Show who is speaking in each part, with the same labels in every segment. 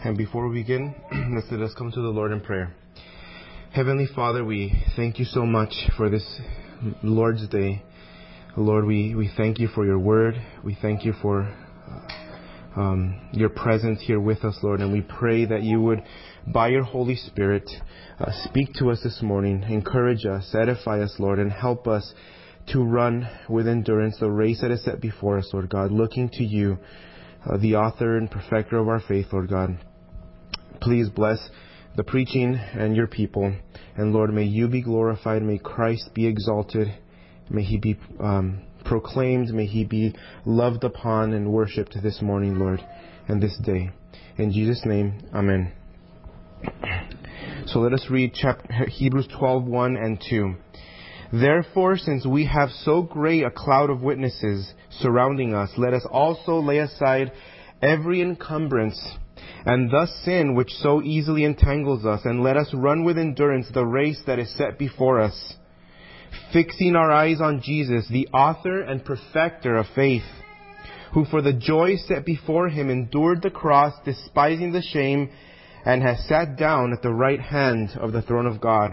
Speaker 1: And before we begin, let us come to the Lord in prayer. Heavenly Father, we thank you so much for this Lord's Day. Lord, we thank you for your word. We thank you for your presence here with us, Lord. And we pray that you would, by your Holy Spirit, speak to us this morning, encourage us, edify us, Lord, and help us to run with endurance the race that is set before us, Lord God, looking to you, the author and perfecter of our faith, Lord God. Please bless the preaching and your people. And Lord, may you be glorified. May Christ be exalted. May he be proclaimed. May he be loved upon and worshipped this morning, Lord, and this day. In Jesus' name, amen. So let us read Hebrews 12:1 and 2. Therefore, since we have so great a cloud of witnesses surrounding us, let us also lay aside every encumbrance and thus sin which so easily entangles us, and let us run with endurance the race that is set before us, fixing our eyes on Jesus, the author and perfecter of faith, who for the joy set before him endured the cross, despising the shame, and has sat down at the right hand of the throne of God.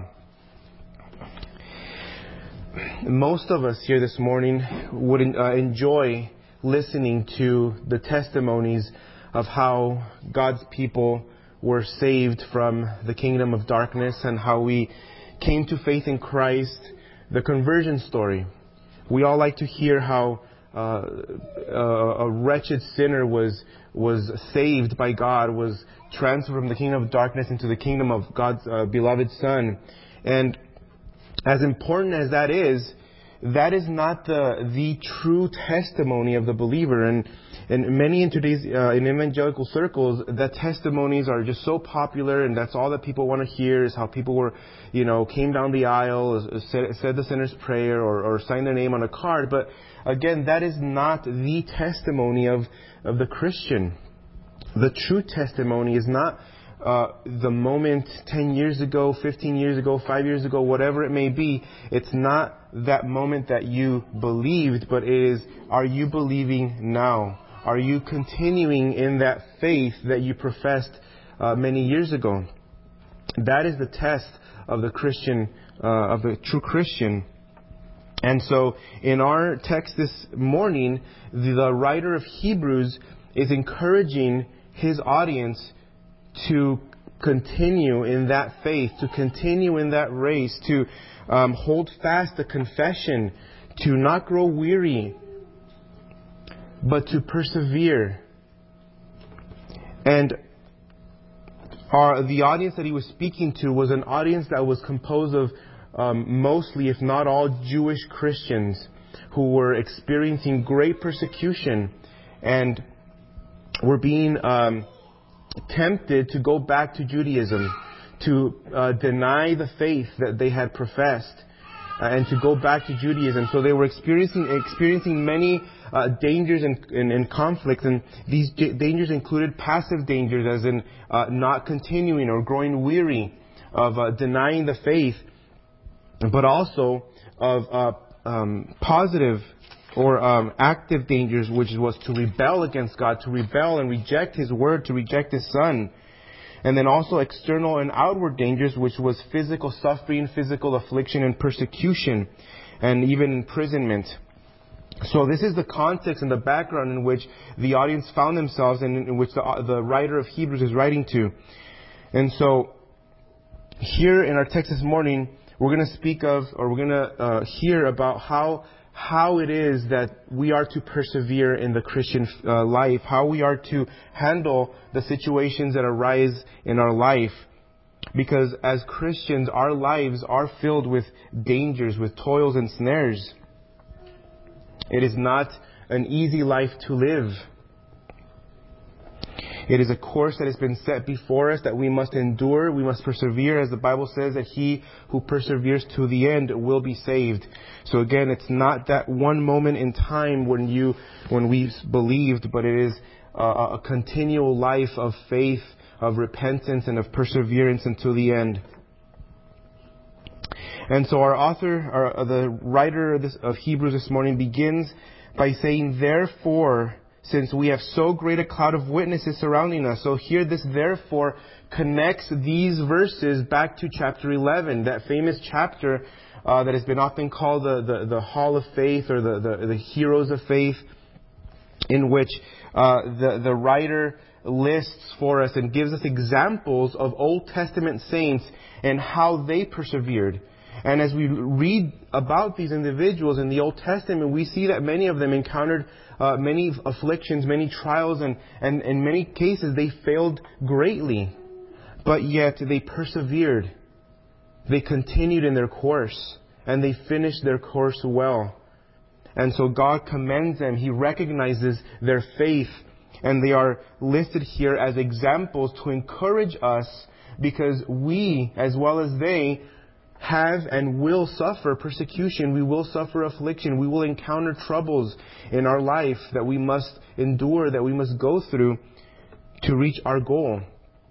Speaker 1: Most of us here this morning would enjoy listening to the testimonies of how God's people were saved from the kingdom of darkness and how we came to faith in Christ, the conversion story. We all like to hear how a wretched sinner was saved by God, was transferred from the kingdom of darkness into the kingdom of God's beloved Son. And as important as that is not the true testimony of the believer. And many in today's in evangelical circles, the testimonies are just so popular, and that's all that people want to hear is how people were, came down the aisle, said the sinner's prayer, or signed their name on a card. But again, that is not the testimony of the Christian. The true testimony is not the moment 10 years ago, 15 years ago, 5 years ago, whatever it may be. It's not that moment that you believed, but it is, are you believing now? Are you continuing in that faith that you professed many years ago? That is the test of the Christian, of the true Christian. And so in our text this morning, the writer of Hebrews is encouraging his audience to continue in that faith, to continue in that race, to hold fast the confession, to not grow weary, but to persevere. And the audience that he was speaking to was an audience that was composed of mostly, if not all, Jewish Christians who were experiencing great persecution and were being tempted to go back to Judaism, to deny the faith that they had professed, and to go back to Judaism. So they were experiencing many dangers and conflicts, and these dangers included passive dangers, as in not continuing or growing weary of denying the faith, but also of positive or active dangers, which was to rebel against God, to rebel and reject His Word, to reject His Son. And then also external and outward dangers, which was physical suffering, physical affliction and persecution, and even imprisonment. So this is the context and the background in which the audience found themselves and in which the writer of Hebrews is writing to. And so here in our text this morning, we're going to speak of, or we're going to hear about how it is that we are to persevere in the Christian life, how we are to handle the situations that arise in our life. Because as Christians, our lives are filled with dangers, with toils and snares. It is not an easy life to live. It is a course that has been set before us that we must endure, we must persevere, as the Bible says that he who perseveres to the end will be saved. So again, it's not that one moment in time when we believed, but it is a continual life of faith, of repentance, and of perseverance until the end. And so our author, the writer of Hebrews this morning begins by saying, therefore, since we have so great a cloud of witnesses surrounding us. So here this therefore connects these verses back to chapter 11, that famous chapter that has been often called the Hall of Faith, or the Heroes of Faith, in which the writer lists for us and gives us examples of Old Testament saints and how they persevered. And as we read about these individuals in the Old Testament, we see that many of them encountered many afflictions, many trials, and in many cases they failed greatly. But yet they persevered. They continued in their course, and they finished their course well. And so God commends them. He recognizes their faith, and they are listed here as examples to encourage us, because we, as well as they, have and will suffer persecution. We will suffer affliction. We will encounter troubles in our life that we must endure, that we must go through to reach our goal.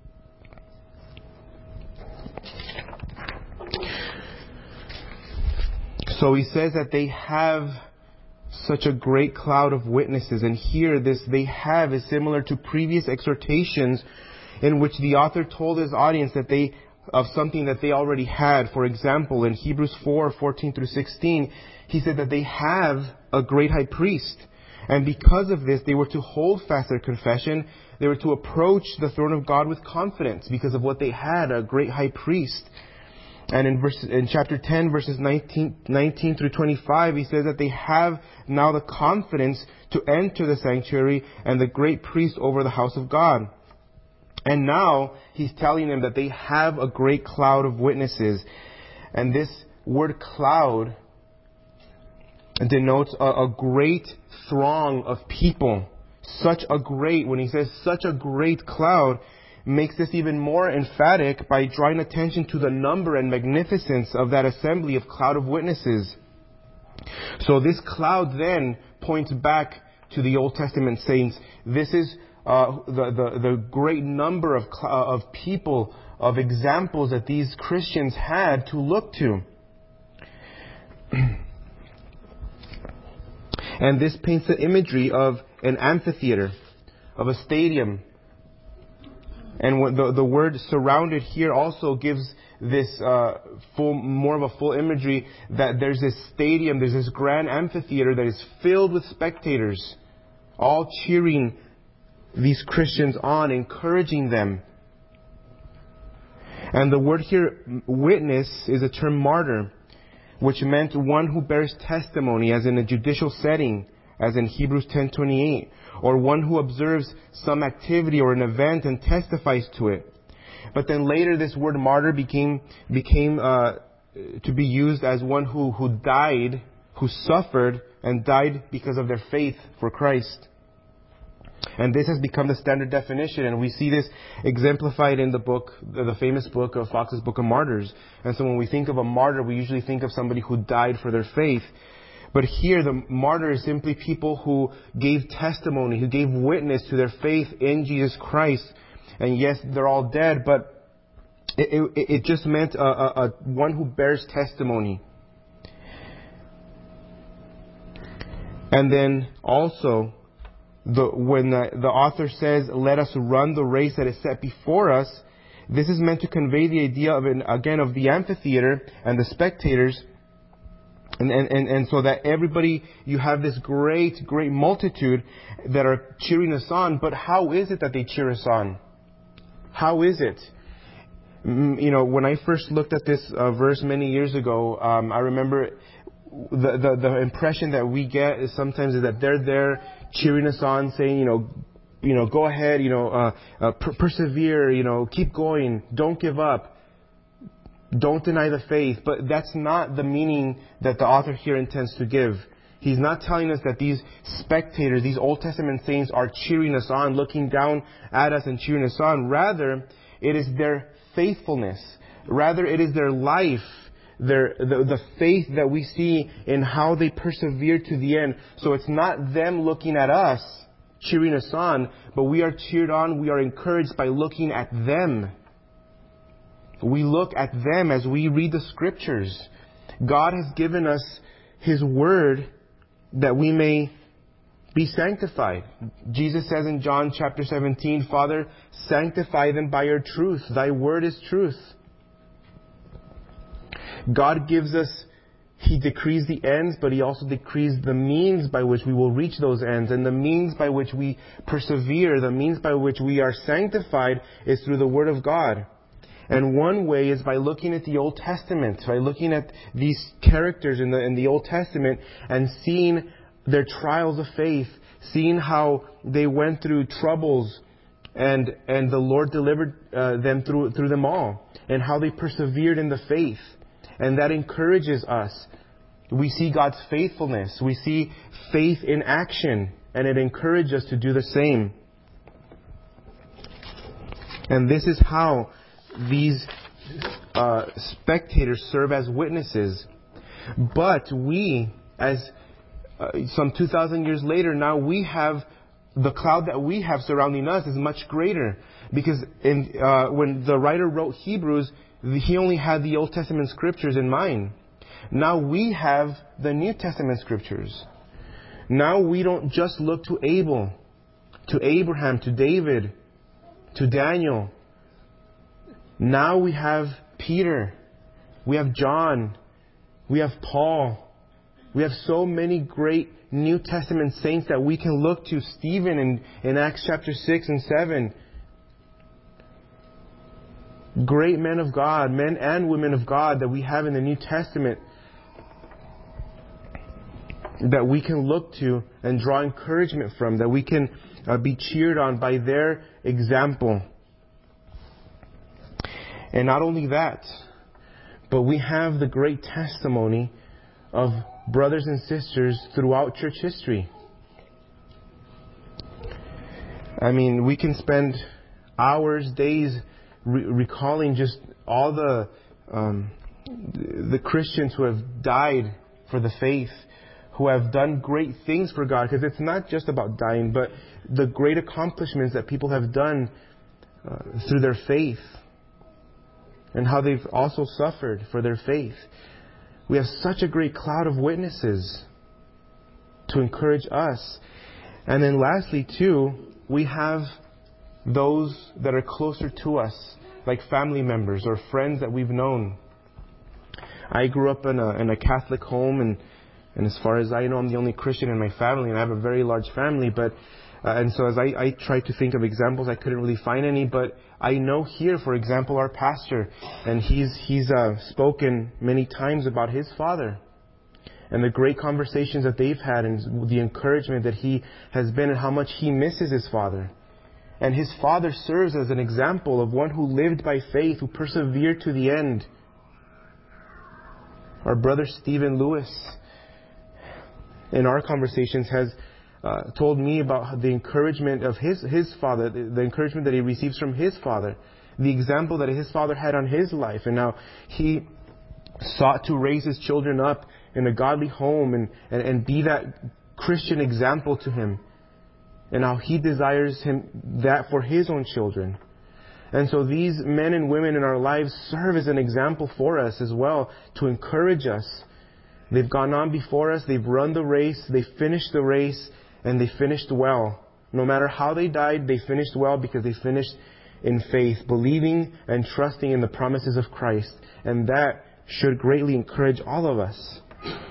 Speaker 1: So he says that they have such a great cloud of witnesses. And here this they have is similar to previous exhortations in which the author told his audience that they of something that they already had. For example, in Hebrews 4:14 through 16, he said that they have a great high priest. And because of this, they were to hold fast their confession. They were to approach the throne of God with confidence because of what they had, a great high priest. And in chapter 10, verses 19 through 25, he says that they have now the confidence to enter the sanctuary and the great priest over the house of God. And now he's telling them that they have a great cloud of witnesses. And this word cloud denotes a great throng of people. When he says such a great cloud, makes this even more emphatic by drawing attention to the number and magnificence of that assembly of cloud of witnesses. So this cloud then points back to the Old Testament saints. This is the great number of people, of examples that these Christians had to look to. And this paints the imagery of an amphitheater, of a stadium. And the word surrounded here also gives this more of a full imagery that there's this stadium, there's this grand amphitheater that is filled with spectators, all cheering these Christians on, encouraging them. And the word here, witness, is a term martyr, which meant one who bears testimony, as in a judicial setting, as in Hebrews 10:28, or one who observes some activity or an event and testifies to it. But then later this word martyr became to be used as one who died, who suffered and died because of their faith for Christ. And this has become the standard definition, and we see this exemplified in the famous book of Fox's Book of Martyrs. And so when we think of a martyr, we usually think of somebody who died for their faith. But here, the martyr is simply people who gave testimony, who gave witness to their faith in Jesus Christ. And yes, they're all dead, but it just meant one who bears testimony. And then also, when the author says, "Let us run the race that is set before us," this is meant to convey the idea of the amphitheater and the spectators. And so that everybody, you have this great multitude that are cheering us on. But how is it that they cheer us on? How is it? When I first looked at this verse many years ago, I remember the impression that we get is sometimes that they're there cheering us on, saying, go ahead, persevere, keep going, don't give up. Don't deny the faith. But that's not the meaning that the author here intends to give. He's not telling us that these spectators, these Old Testament saints, are cheering us on, looking down at us and cheering us on. Rather, it is their faithfulness. Rather, it is their life, the faith that we see in how they persevere to the end. So it's not them looking at us, cheering us on, but we are cheered on, we are encouraged by looking at them. We look at them as we read the Scriptures. God has given us His Word that we may Be sanctified. Jesus says in John chapter 17, Father, sanctify them by your truth. Thy word is truth. God gives us, He decrees the ends, but He also decrees the means by which we will reach those ends. And the means by which we persevere, the means by which we are sanctified is through the Word of God. And one way is by looking at the Old Testament, by looking at these characters in the Old Testament and seeing their trials of faith, seeing how they went through troubles and the Lord delivered them through them all, and how they persevered in the faith. And that encourages us. We see God's faithfulness. We see faith in action, and it encourages us to do the same. And this is how these spectators serve as witnesses. But we, as some 2,000 years later, now we have the cloud that we have surrounding us is much greater. Because when the writer wrote Hebrews, he only had the Old Testament scriptures in mind. Now we have the New Testament scriptures. Now we don't just look to Abel, to Abraham, to David, to Daniel. Now we have Peter, we have John, we have Paul. We have so many great New Testament saints that we can look to. Stephen in Acts chapter 6 and 7. Great men of God, men and women of God that we have in the New Testament that we can look to and draw encouragement from, that we can be cheered on by their example. And not only that, but we have the great testimony of brothers and sisters throughout church history. I mean, we can spend hours, days recalling just all the Christians who have died for the faith, who have done great things for God. Because it's not just about dying, but the great accomplishments that people have done through their faith, and how they've also suffered for their faith. We have such a great cloud of witnesses to encourage us. And then lastly, too, we have those that are closer to us, like family members or friends that we've known. I grew up in a Catholic home, and as far as I know, I'm the only Christian in my family, and I have a very large family. But and so as I tried to think of examples, I couldn't really find any. But I know here, for example, our pastor, and he's spoken many times about his father and the great conversations that they've had, and the encouragement that he has been, and how much he misses his father. And his father serves as an example of one who lived by faith, who persevered to the end. Our brother Stephen Lewis, in our conversations, has told me about the encouragement of his father, the encouragement that he receives from his father, the example that his father had on his life, and how he sought to raise his children up in a godly home and be that Christian example to him, and how he desires that for his own children. And so these men and women in our lives serve as an example for us as well, to encourage us. They've gone on before us, they've run the race, they finished the race, and they finished well. No matter how they died, they finished well because they finished in faith, believing and trusting in the promises of Christ. And that should greatly encourage all of us.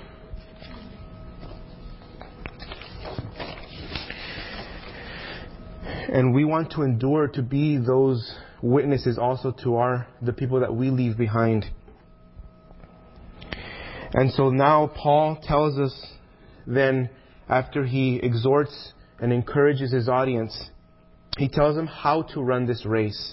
Speaker 1: And we want to endure to be those witnesses also to the people that we leave behind. And so now Paul tells us then, after he exhorts and encourages his audience, he tells them how to run this race.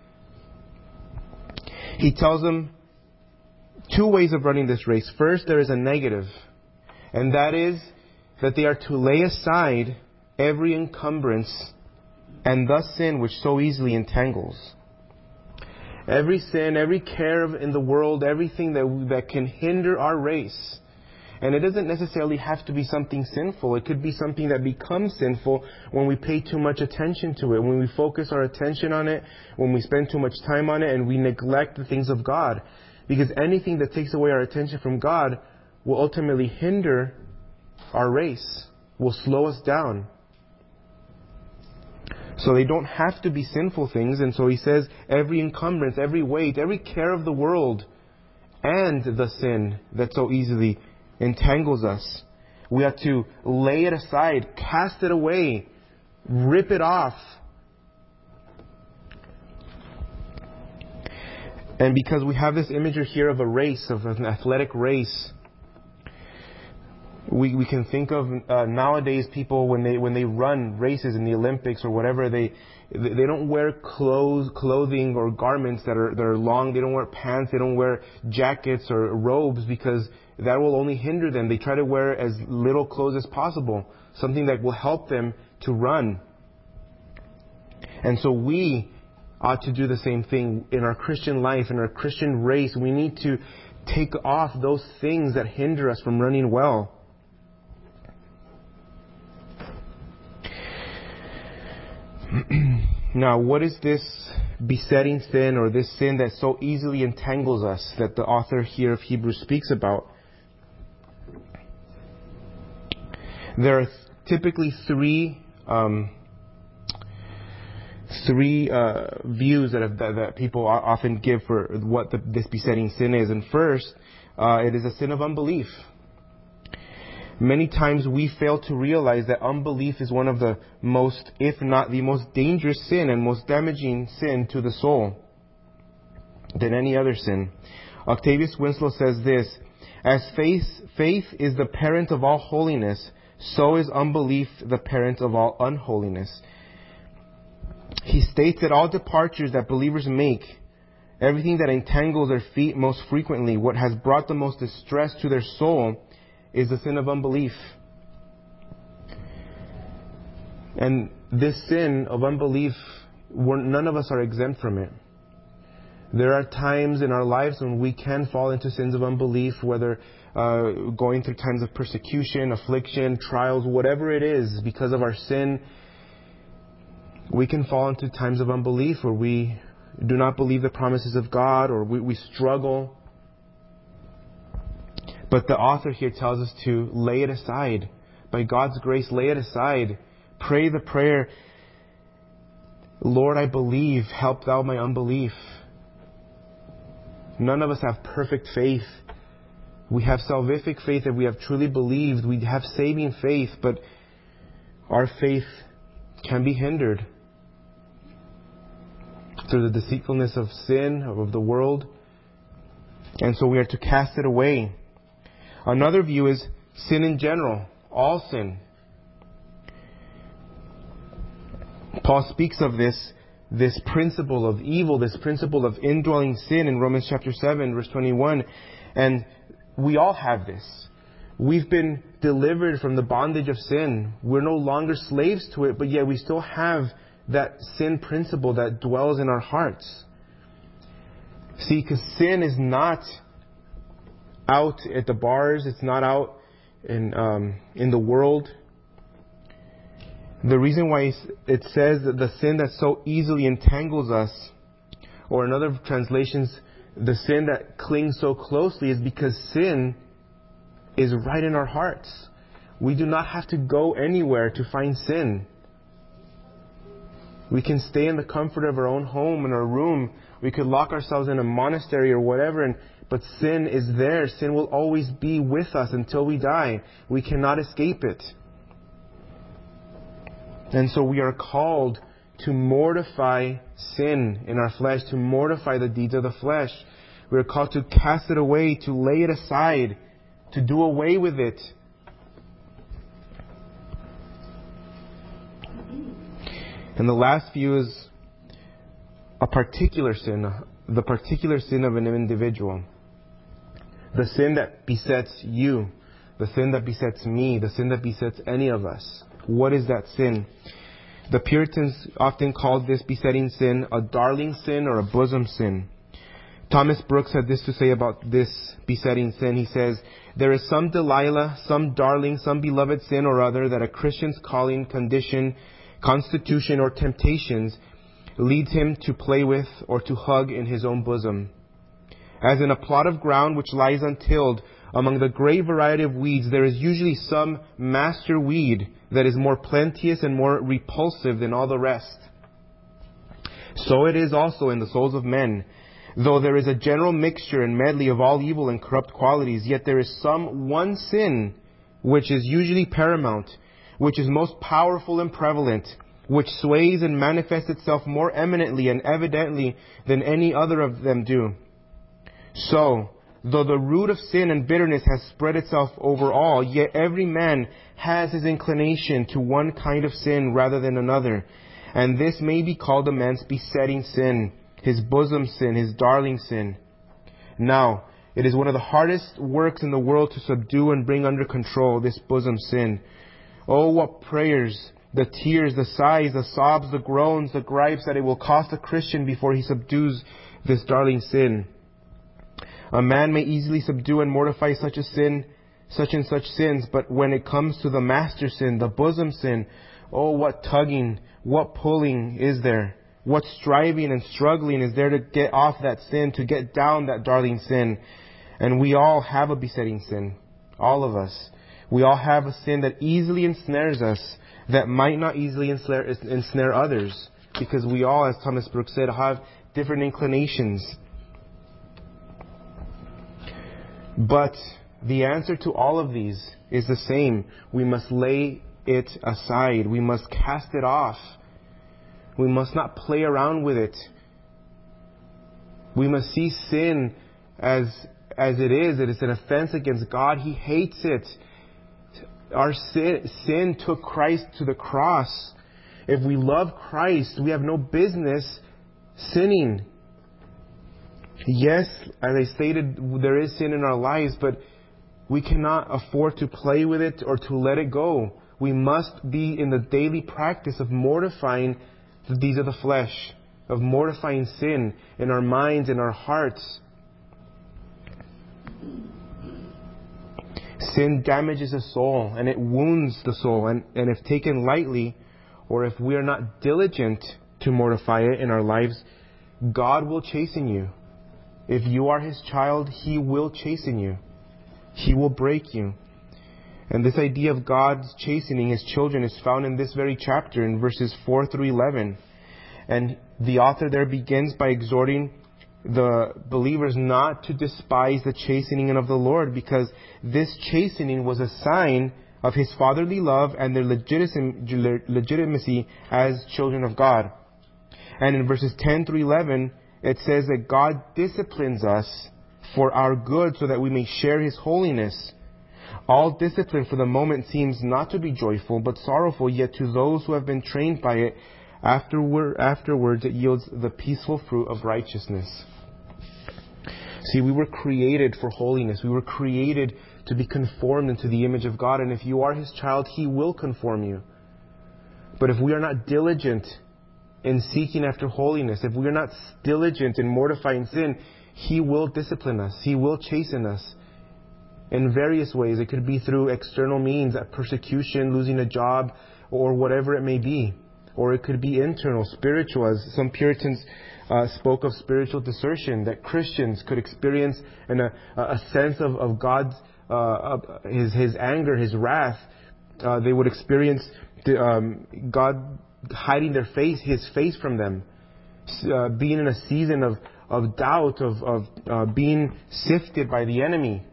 Speaker 1: He tells them two ways of running this race. First, there is a negative, and that is that they are to lay aside every encumbrance and thus sin which so easily entangles. Every sin, every care in the world, everything that can hinder our race. And it doesn't necessarily have to be something sinful. It could be something that becomes sinful when we pay too much attention to it, when we focus our attention on it, when we spend too much time on it, and we neglect the things of God. Because anything that takes away our attention from God will ultimately hinder our race, will slow us down. So they don't have to be sinful things. And so he says every encumbrance, every weight, every care of the world, and the sin that so easily entangles us. We have to lay it aside, cast it away, rip it off. And because we have this imagery here of a race, of an athletic race, we can think of nowadays people when they run races in the Olympics or whatever, they don't wear clothing or garments that are long. They don't wear pants. They don't wear jackets or robes, because that will only hinder them. They try to wear as little clothes as possible, something that will help them to run. And so we ought to do the same thing in our Christian life, in our Christian race. We need to take off those things that hinder us from running well. Now, what is this besetting sin, or this sin that so easily entangles us, that the author here of Hebrews speaks about? There are typically three views that people often give for what this besetting sin is. And first, it is a sin of unbelief. Many times we fail to realize that unbelief is one of the most, if not the most dangerous sin and most damaging sin to the soul than any other sin. Octavius Winslow says this: as faith is the parent of all holiness, so is unbelief the parent of all unholiness. He states that all departures that believers make, everything that entangles their feet most frequently, what has brought the most distress to their soul, is the sin of unbelief. And this sin of unbelief, none of us are exempt from it. There are times in our lives when we can fall into sins of unbelief, whether going through times of persecution, affliction, trials, whatever it is, because of our sin. We can fall into times of unbelief where we do not believe the promises of God, or we struggle. But the author here tells us to lay it aside. By God's grace, lay it aside. Pray the prayer, Lord, I believe, help thou my unbelief. None of us have perfect faith. We have salvific faith that we have truly believed. We have saving faith, but our faith can be hindered through the deceitfulness of sin, of the world. And so we are to cast it away. Another view is sin in general, all sin. Paul speaks of this principle of evil, this principle of indwelling sin in Romans chapter 7, verse 21. And we all have this. We've been delivered from the bondage of sin. We're no longer slaves to it, but yet we still have that sin principle that dwells in our hearts. See, because sin is not out at the bars. It's not out in the world. The reason why it says that the sin that so easily entangles us, or in other translations, the sin that clings so closely, is because sin is right in our hearts. We do not have to go anywhere to find sin. We can stay in the comfort of our own home, in our room. We could lock ourselves in a monastery or whatever, but sin is there. Sin will always be with us until we die. We cannot escape it. And so we are called to mortify sin in our flesh, to mortify the deeds of the flesh. We are called to cast it away, to lay it aside, to do away with it. And the last view is a particular sin, the particular sin of an individual. The sin that besets you, the sin that besets me, the sin that besets any of us. What is that sin? The Puritans often called this besetting sin a darling sin or a bosom sin. Thomas Brooks had this to say about this besetting sin. He says, there is some Delilah, some darling, some beloved sin or other that a Christian's calling, condition, constitution, or temptations leads him to play with or to hug in his own bosom. As in a plot of ground which lies untilled, Among the great variety of weeds, there is usually some master weed that is more plenteous and more repulsive than all the rest. So it is also in the souls of men. Though there is a general mixture and medley of all evil and corrupt qualities, yet there is some one sin which is usually paramount, which is most powerful and prevalent, which sways and manifests itself more eminently and evidently than any other of them do. So, though the root of sin and bitterness has spread itself over all, yet every man has his inclination to one kind of sin rather than another. And this may be called a man's besetting sin, his bosom sin, his darling sin. Now, it is one of the hardest works in the world to subdue and bring under control this bosom sin. Oh, what prayers, the tears, the sighs, the sobs, the groans, the gripes that it will cost a Christian before he subdues this darling sin. A man may easily subdue and mortify such a sin, such and such sins, but when it comes to the master sin, the bosom sin, oh, what tugging, what pulling is there? What striving and struggling is there to get off that sin, to get down that darling sin? And we all have a besetting sin. All of us. We all have a sin that easily ensnares us, that might not easily ensnare others. Because we all, as Thomas Brooks said, have different inclinations. But the answer to all of these is the same. We must lay it aside. We must cast it off. We must not play around with it. We must see sin as it is. It is an offense against God. He hates it. Our sin took Christ to the cross. If we love Christ, we have no business sinning. Yes, as I stated, there is sin in our lives, but we cannot afford to play with it or to let it go. We must be in the daily practice of mortifying the deeds of the flesh, of mortifying sin in our minds, in our hearts. Sin damages the soul and it wounds the soul, and if taken lightly, or if we are not diligent to mortify it in our lives, God will chasten you. If you are His child, He will chasten you. He will break you. And this idea of God's chastening His children is found in this very chapter in verses 4 through 11. And the author there begins by exhorting the believers not to despise the chastening of the Lord, because this chastening was a sign of His fatherly love and their legitimacy as children of God. And in verses 10 through 11, it says that God disciplines us for our good so that we may share His holiness. All discipline for the moment seems not to be joyful, but sorrowful, yet to those who have been trained by it, afterwards it yields the peaceful fruit of righteousness. See, we were created for holiness. We were created to be conformed into the image of God. And if you are His child, He will conform you. But if we are not diligent in seeking after holiness, if we are not diligent in mortifying sin, He will discipline us. He will chasten us in various ways. It could be through external means, persecution, losing a job, or whatever it may be. Or it could be internal, spiritual, as some Puritans spoke of spiritual desertion, that Christians could experience a sense of God's, His anger, His wrath. They would experience God hiding His face from them, being in a season of doubt, of being sifted by the enemy.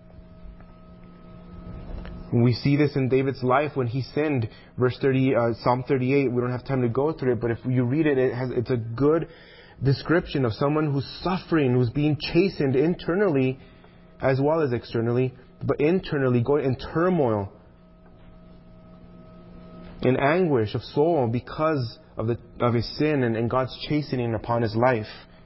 Speaker 1: We see this in David's life when he sinned. Verse 30, Psalm 38. We don't have time to go through it, but if you read it, it's a good description of someone who's suffering, who's being chastened internally as well as externally, but internally going in turmoil, in anguish of soul because of his sin and God's chastening upon his life.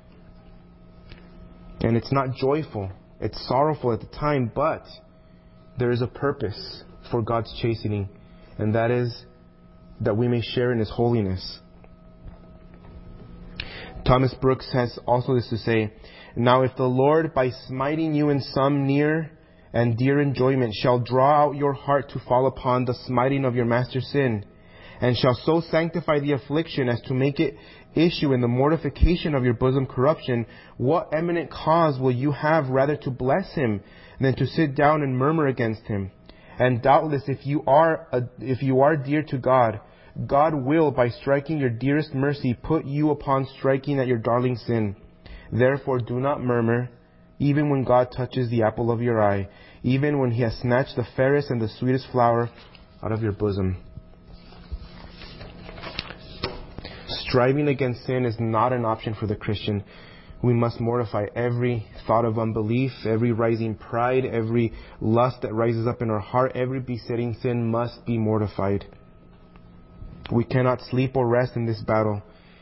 Speaker 1: And it's not joyful. It's sorrowful at the time, but there is a purpose for God's chastening, and that is that we may share in His holiness. Thomas Brooks has also this to say, "Now if the Lord, by smiting you in some near and dear enjoyment, shall draw out your heart to fall upon the smiting of your master sin, and shall so sanctify the affliction as to make it issue in the mortification of your bosom corruption, what eminent cause will you have rather to bless him than to sit down and murmur against him? And doubtless if you are dear to God, God will, by striking your dearest mercy, put you upon striking at your darling sin. Therefore do not murmur, even when God touches the apple of your eye, even when he has snatched the fairest and the sweetest flower out of your bosom. Striving against sin is not an option for the Christian. We must mortify every thought of unbelief, every rising pride, every lust that rises up in our heart, every besetting sin must be mortified. We cannot sleep or rest in this battle.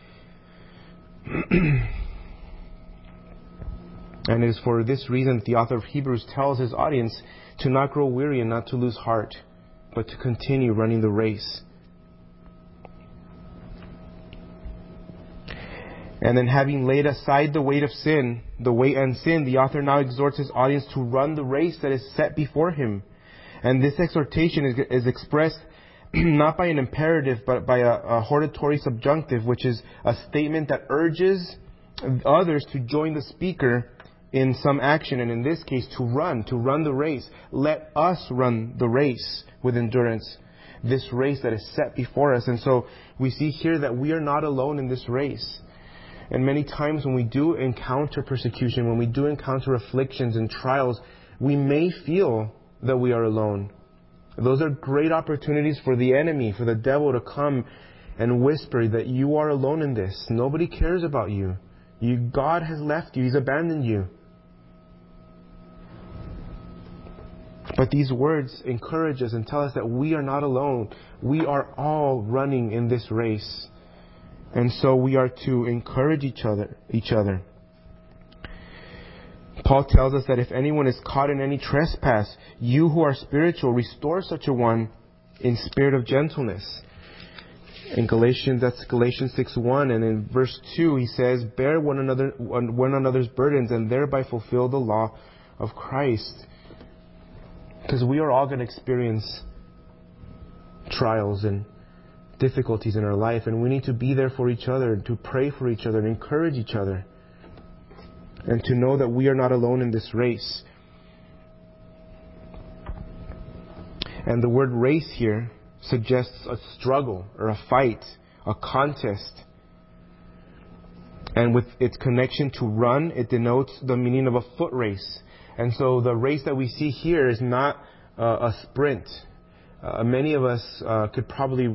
Speaker 1: And it is for this reason that the author of Hebrews tells his audience to not grow weary and not to lose heart, but to continue running the race. And then, having laid aside the weight and sin, the author now exhorts his audience to run the race that is set before him. And this exhortation is expressed not by an imperative, but by a hortatory subjunctive, which is a statement that urges others to join the speaker in some action, and in this case, to run the race. Let us run the race with endurance, this race that is set before us. And so we see here that we are not alone in this race. And many times when we do encounter persecution, when we do encounter afflictions and trials, we may feel that we are alone. Those are great opportunities for the enemy, for the devil to come and whisper that you are alone in this. Nobody cares about you. God has left you. He's abandoned you. But these words encourage us and tell us that we are not alone. We are all running in this race. And so we are to encourage each other. Paul tells us that if anyone is caught in any trespass, you who are spiritual, restore such a one in spirit of gentleness. In Galatians 6:1, and in verse 2 he says, bear one another's burdens and thereby fulfill the law of Christ. Because we are all going to experience trials and difficulties in our life, and we need to be there for each other, to pray for each other, and encourage each other, and to know that we are not alone in this race. And the word race here suggests a struggle or a fight, a contest. And with its connection to run, it denotes the meaning of a foot race. And so the race that we see here is not a sprint. Many of us can probably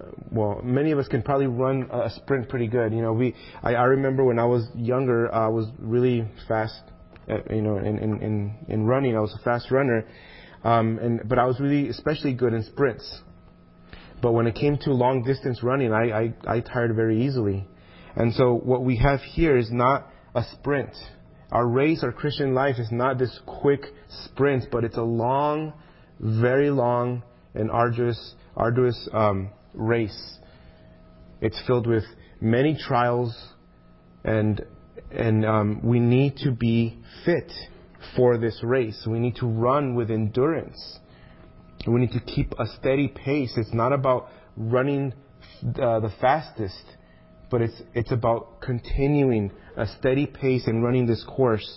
Speaker 1: run a sprint pretty good. I remember when I was younger, I was really fast. In running, I was a fast runner, but I was really especially good in sprints. But when it came to long distance running, I tired very easily. And so what we have here is not a sprint. Our race, our Christian life, is not this quick sprint, but it's a long, very long, and arduous race. It's filled with many trials, and we need to be fit for this race. We need to run with endurance. We need to keep a steady pace. It's not about running the fastest, but it's about continuing a steady pace and running this course.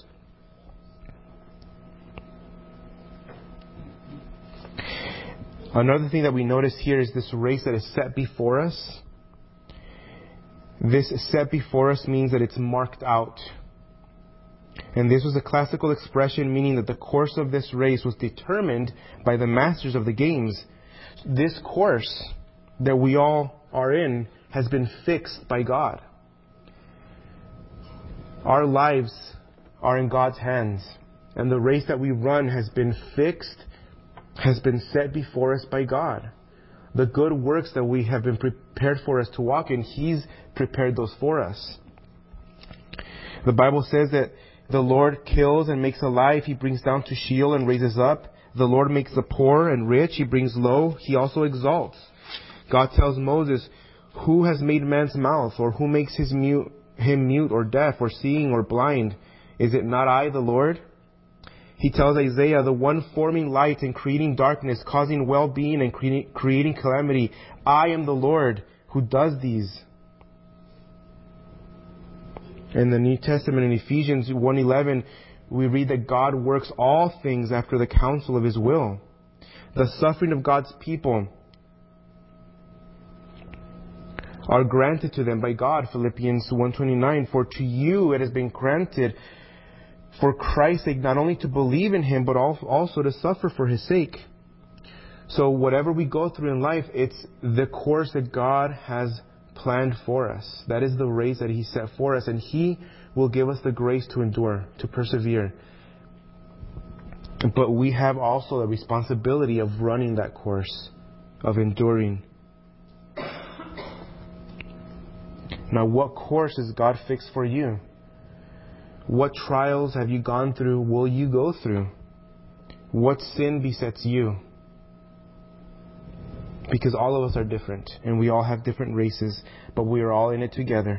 Speaker 1: Another thing that we notice here is this race that is set before us. This set before us means that it's marked out. And this was a classical expression meaning that the course of this race was determined by the masters of the games. This course that we all are in has been fixed by God. Our lives are in God's hands. And the race that we run has been fixed, has been set before us by God. The good works that we have been prepared for us to walk in, He's prepared those for us. The Bible says that the Lord kills and makes alive. He brings down to Sheol and raises up. The Lord makes the poor and rich. He brings low. He also exalts. God tells Moses, who has made man's mouth, or who makes him mute or deaf or seeing or blind? Is it not I, the Lord? He tells Isaiah, the one forming light and creating darkness, causing well-being and creating calamity. I am the Lord who does these. In the New Testament, in Ephesians 1:11, we read that God works all things after the counsel of His will. The suffering of God's people are granted to them by God. Philippians 1:29, for to you it has been granted for Christ's sake not only to believe in Him, but also to suffer for His sake. So whatever we go through in life, it's the course that God has planned for us. That is the race that He set for us, and He will give us the grace to endure, to persevere. But we have also the responsibility of running that course, of enduring. Now, what course has God fixed for you? What trials have you gone through, will you go through? What sin besets you? Because all of us are different, and we all have different races, but we are all in it together.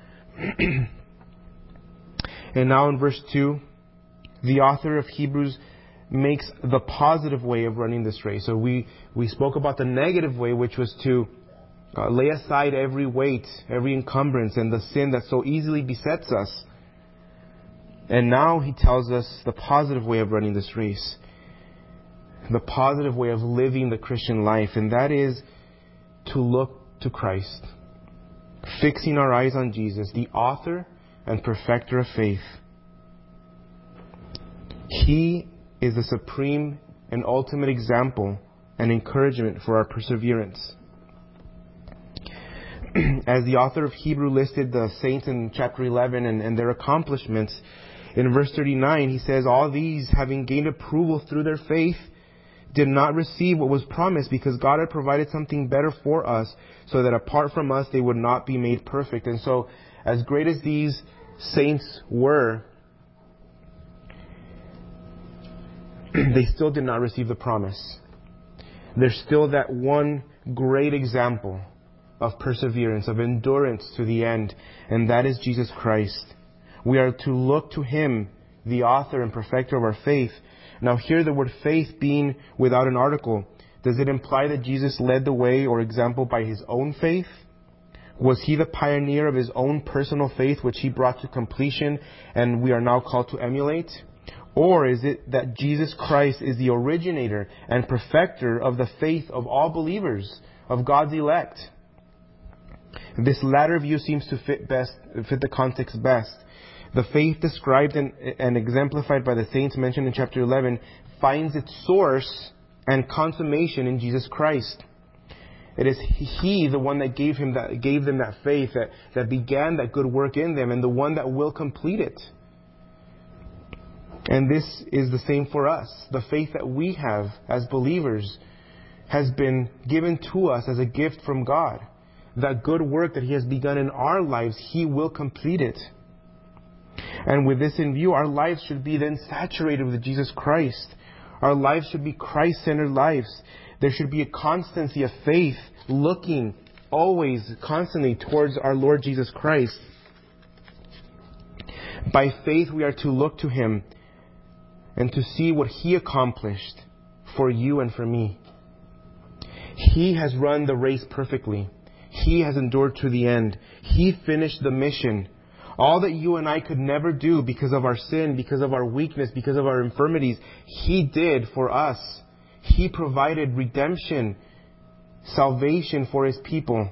Speaker 1: And now in verse 2, the author of Hebrews makes the positive way of running this race. So we spoke about the negative way, which was to lay aside every weight, every encumbrance, and the sin that so easily besets us. And now he tells us the positive way of running this race. The positive way of living the Christian life. And that is to look to Christ. Fixing our eyes on Jesus, the author and perfecter of faith. He is the supreme and ultimate example and encouragement for our perseverance. As the author of Hebrew listed the saints in chapter 11 and their accomplishments, in verse 39 he says, all these, having gained approval through their faith, did not receive what was promised because God had provided something better for us, so that apart from us they would not be made perfect. And so, as great as these saints were, they still did not receive the promise. There's still that one great example of perseverance, of endurance to the end, and that is Jesus Christ. We are to look to Him, the author and perfecter of our faith. Now here the word faith being without an article, does it imply that Jesus led the way or example by His own faith? Was He the pioneer of His own personal faith which He brought to completion and we are now called to emulate? Or is it that Jesus Christ is the originator and perfecter of the faith of all believers, of God's elect? This latter view seems to fit the context best. The faith described and exemplified by the saints mentioned in chapter 11 finds its source and consummation in Jesus Christ. It is He, the one that gave them that faith, that began that good work in them, and the one that will complete it. And this is the same for us. The faith that we have as believers has been given to us as a gift from God. That good work that He has begun in our lives, He will complete it. And with this in view, our lives should be then saturated with Jesus Christ. Our lives should be Christ-centered lives. There should be a constancy of faith, looking always, constantly towards our Lord Jesus Christ. By faith, we are to look to Him and to see what He accomplished for you and for me. He has run the race perfectly. He has endured to the end. He finished the mission. All that you and I could never do because of our sin, because of our weakness, because of our infirmities, He did for us. He provided redemption, salvation for His people.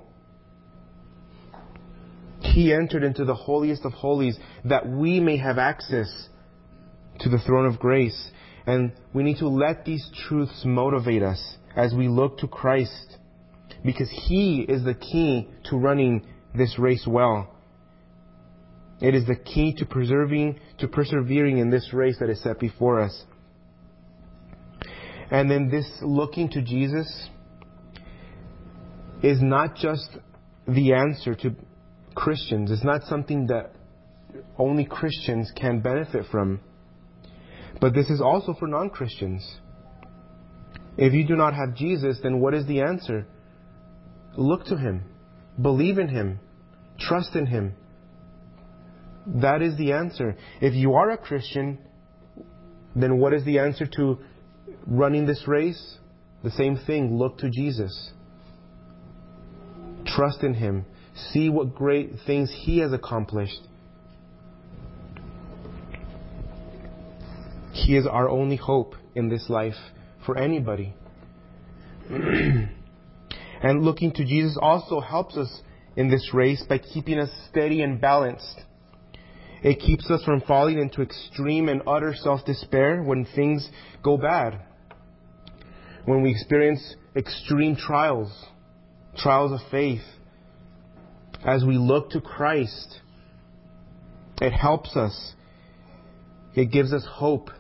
Speaker 1: He entered into the holiest of holies that we may have access to the throne of grace. And we need to let these truths motivate us as we look to Christ, because He is the key to running this race well. It is the key to persevering in this race that is set before us. And then this looking to Jesus is not just the answer to Christians. It's not something that only Christians can benefit from. But this is also for non-Christians. If you do not have Jesus, then what is the answer? Look to Him. Believe in Him. Trust in Him. That is the answer. If you are a Christian, then what is the answer to running this race? The same thing. Look to Jesus. Trust in Him. See what great things He has accomplished. He is our only hope in this life for anybody. And looking to Jesus also helps us in this race by keeping us steady and balanced. It keeps us from falling into extreme and utter self-despair when things go bad. When we experience extreme trials of faith. As we look to Christ, it helps us. It gives us hope.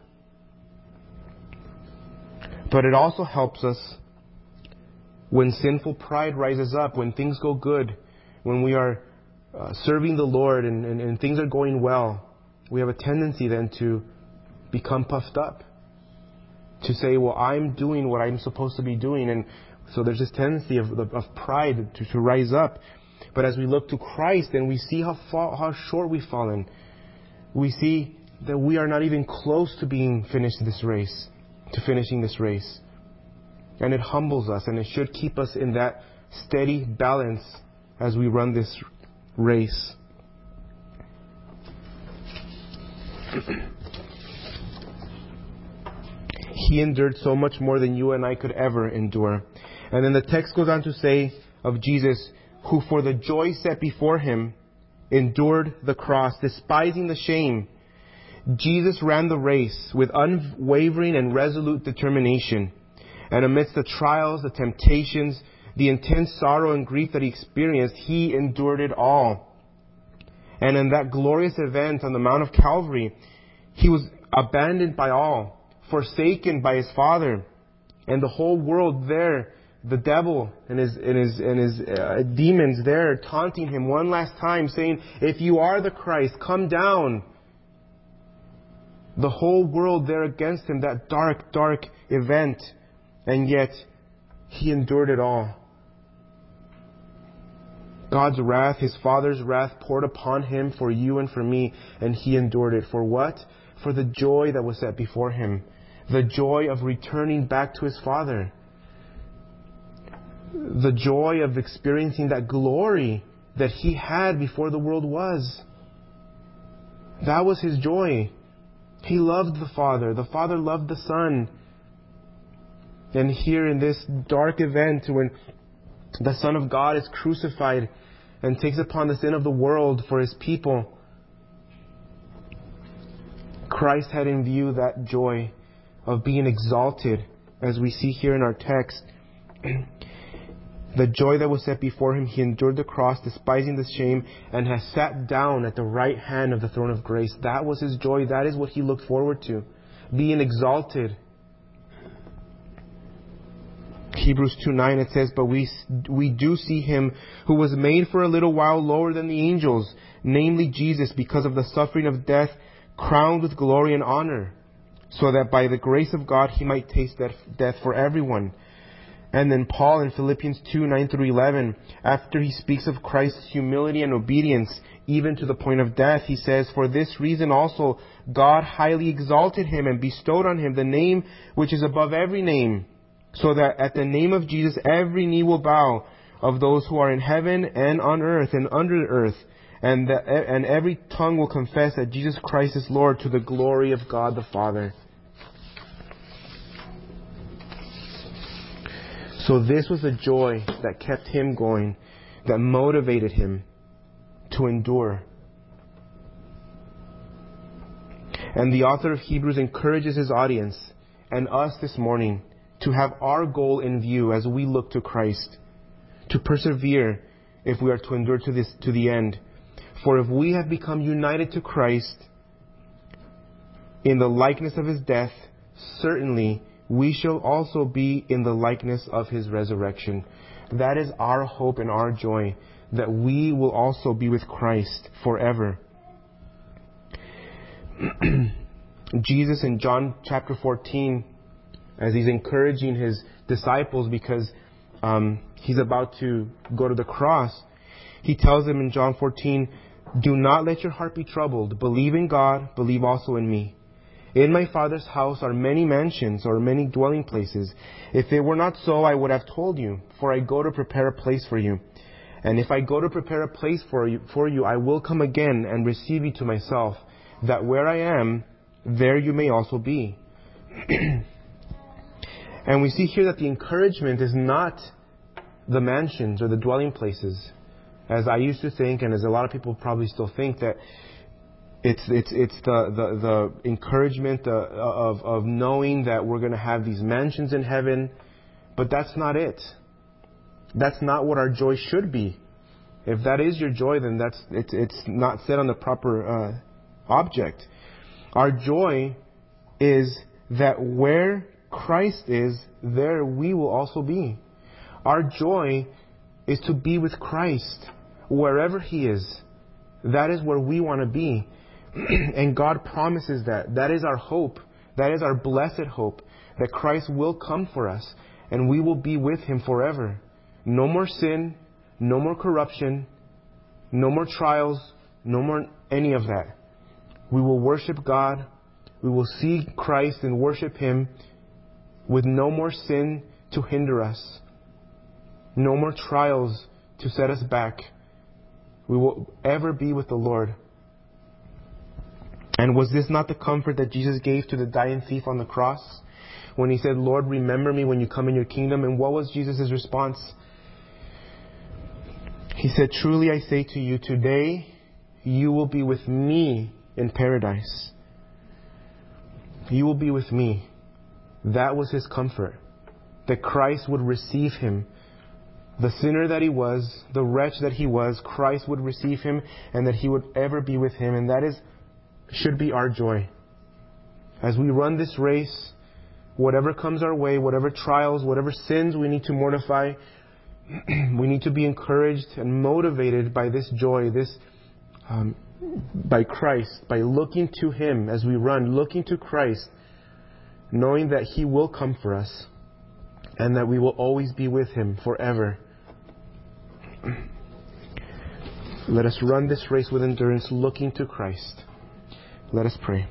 Speaker 1: But it also helps us when sinful pride rises up, when things go good, when we are serving the Lord and things are going well. We have a tendency then to become puffed up. To say, well, I'm doing what I'm supposed to be doing. And so there's this tendency of pride to rise up. But as we look to Christ and we see how short we've fallen, we see that we are not even close to being finishing this race. And it humbles us, and it should keep us in that steady balance as we run this race. He endured so much more than you and I could ever endure. And then the text goes on to say of Jesus, who for the joy set before Him endured the cross, despising the shame. Jesus ran the race with unwavering and resolute determination. And amidst the trials, the temptations, the intense sorrow and grief that He experienced, He endured it all. And in that glorious event on the Mount of Calvary, He was abandoned by all, forsaken by His Father, and the whole world there, the devil and his demons there taunting Him one last time, saying, if you are the Christ, come down. The whole world there against Him, that dark, dark event. And yet, He endured it all. God's wrath, His Father's wrath poured upon Him for you and for me, and He endured it. For what? For the joy that was set before Him. The joy of returning back to His Father. The joy of experiencing that glory that He had before the world was. That was His joy. He loved the Father. The Father loved the Son. And here in this dark event when the Son of God is crucified and takes upon the sin of the world for His people, Christ had in view that joy of being exalted, as we see here in our text. The joy that was set before Him, He endured the cross, despising the shame, and has sat down at the right hand of the throne of grace. That was His joy. That is what He looked forward to. Being exalted. Hebrews 2:9, it says, but we do see Him who was made for a little while lower than the angels, namely Jesus, because of the suffering of death, crowned with glory and honor, so that by the grace of God He might taste death for everyone. And then Paul in Philippians 2:9-11, after he speaks of Christ's humility and obedience, even to the point of death, he says, for this reason also God highly exalted Him and bestowed on Him the name which is above every name, so that at the name of Jesus every knee will bow, of those who are in heaven and on earth and under the earth, and every tongue will confess that Jesus Christ is Lord, to the glory of God the Father. So this was the joy that kept Him going, that motivated Him to endure. And the author of Hebrews encourages his audience and us this morning to have our goal in view as we look to Christ, to persevere if we are to endure to the end. For if we have become united to Christ in the likeness of His death, certainly we shall also be in the likeness of His resurrection. That is our hope and our joy, that we will also be with Christ forever. Jesus in John chapter 14, as He's encouraging His disciples because He's about to go to the cross, He tells them in John 14, do not let your heart be troubled. Believe in God, believe also in me. In my Father's house are many mansions, or many dwelling places. If it were not so, I would have told you, for I go to prepare a place for you. And if I go to prepare a place for you, I will come again and receive you to myself, that where I am, there you may also be. And we see here that the encouragement is not the mansions or the dwelling places, as I used to think, and as a lot of people probably still think, that it's the encouragement of knowing that we're going to have these mansions in heaven. But that's not it. That's not what our joy should be. If that is your joy, then it's not set on the proper object. Our joy is that where Christ is, there we will also be. Our joy is to be with Christ wherever He is. That is where we want to be. And God promises that. That is our hope. That is our blessed hope, that Christ will come for us and we will be with Him forever. No more sin, no more corruption, no more trials, no more any of that. We will worship God. We will see Christ and worship Him with no more sin to hinder us. No more trials to set us back. We will ever be with the Lord. And was this not the comfort that Jesus gave to the dying thief on the cross, when He said, Lord, remember me when you come in your kingdom? And what was Jesus' response? He said, truly I say to you, today you will be with me in paradise. You will be with me. That was His comfort. That Christ would receive him. The sinner that he was, the wretch that he was, Christ would receive him, and that He would ever be with him. And that should be our joy. As we run this race, whatever comes our way, whatever trials, whatever sins we need to mortify, we need to be encouraged and motivated by this joy, by Christ, by looking to Him as we run, looking to Christ, knowing that He will come for us and that we will always be with Him forever. Let us run this race with endurance, looking to Christ. Let us pray.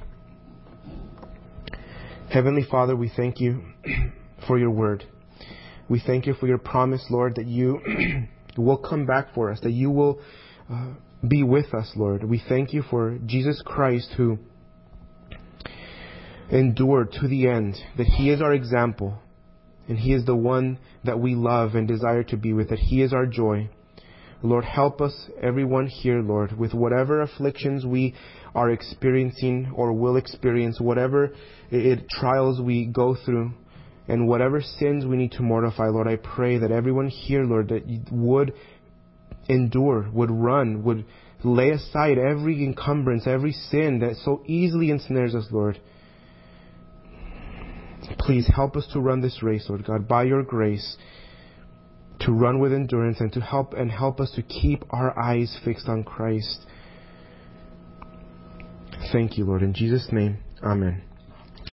Speaker 1: Heavenly Father, we thank You for Your word. We thank You for Your promise, Lord, that You will come back for us, that You will be with us, Lord. We thank You for Jesus Christ, who endured to the end, that He is our example, and He is the one that we love and desire to be with, that He is our joy. Lord, help us, everyone here, Lord, with whatever afflictions we are experiencing or will experience, whatever trials we go through, and whatever sins we need to mortify. Lord, I pray that everyone here, Lord, that would endure, would run, would lay aside every encumbrance, every sin that so easily ensnares us, Lord. Please help us to run this race, Lord God, by Your grace, to run with endurance and to help us to keep our eyes fixed on Christ. Thank You, Lord. In Jesus' name, amen.